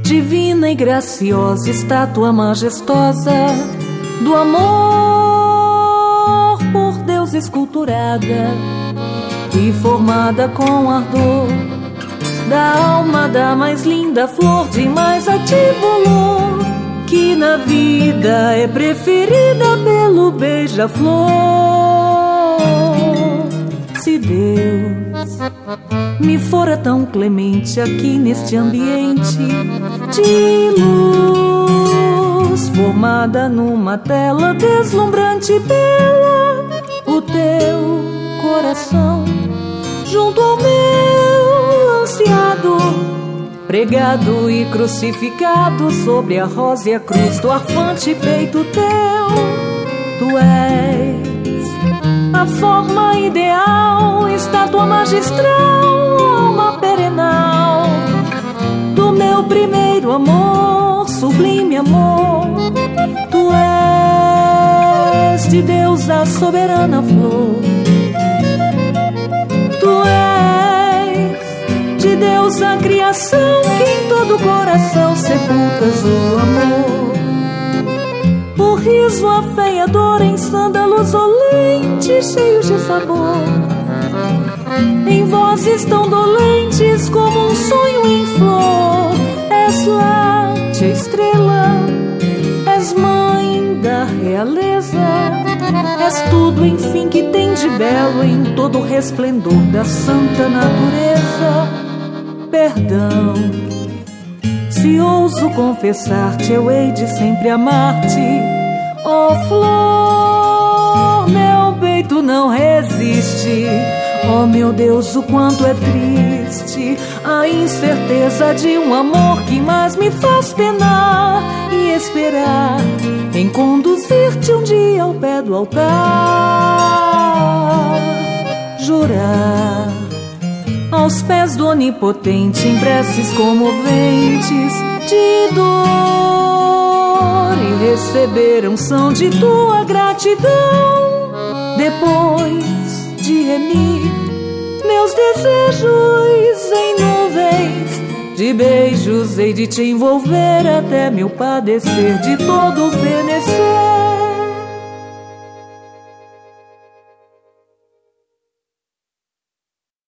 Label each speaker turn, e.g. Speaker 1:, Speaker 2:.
Speaker 1: divina e graciosa, estátua majestosa do amor por Deus esculturada e formada com ardor da alma da mais linda flor de mais ativo olor, que na vida é preferida pelo beija-flor. Se Deus me fora tão clemente aqui neste ambiente de luz, formada numa tela deslumbrante pela o teu coração, junto ao meu ansiado, pregado e crucificado sobre a rósea cruz do arfante peito teu. Tu és a forma ideal, estátua magistral, alma perenal do meu primeiro amor, sublime amor. Tu és de Deus a soberana flor. Tu és de Deus a criação, que em todo coração sepultas o amor. O riso afeiador em sândalos olentes, cheios de sabor, em vozes tão dolentes como um sonho em flor. És láctea estrela, és mãe da realeza, és tudo, enfim, que tem de belo em todo o resplendor da santa natureza. Perdão, se ouso confessar-te, eu hei de sempre amar-te, ó flor. Meu peito não resiste, ó meu Deus, o quanto é triste a incerteza de um amor que mais me faz penar e esperar em conduzir-te um dia ao pé do altar. Jurar aos pés do Onipotente em preces comoventes de dor e receber a unção de tua gratidão. Depois de remir meus desejos em nuvens de beijos, hei de te envolver até meu padecer de todo fenecer.